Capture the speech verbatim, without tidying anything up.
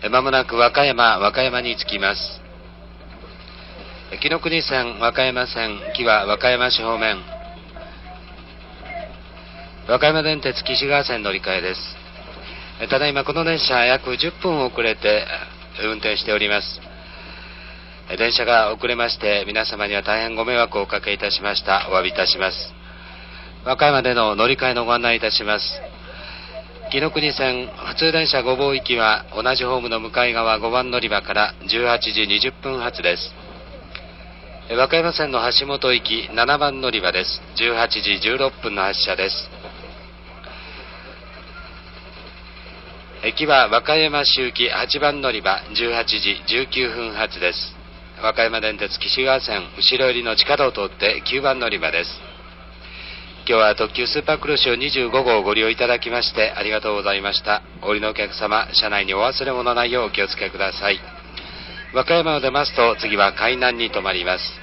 まもなく和歌山、和歌山に着きます。紀ノ国線、和歌山線、紀は和歌山市方面。和歌山電鉄紀志川線乗り換えです。ただいまこの電車約じゅっぷん遅れて運転しております。電車が遅れまして皆様には大変ご迷惑をおかけいたしました。お詫びいたします。和歌山での乗り換えのご案内いたします。紀ノ国線普通電車御坊行きは同じホームの向かい側ごばん乗り場からじゅうはちじにじゅっぷん発です。和歌山線の橋本行きななばん乗り場です。じゅうはちじじゅうろっぷんの発車です。駅は和歌山市行きはちばん乗り場じゅうはちじじゅうきゅうふん発です。和歌山電鉄紀志川線後ろ寄りの地下道を通ってきゅうばん乗り場です。今日は特急スーパークロシオにじゅうごごうをご利用いただきましてありがとうございました。お降りのお客様、車内にお忘れ物ないようお気をつけください。和歌山を出ますと次は海南に停まります。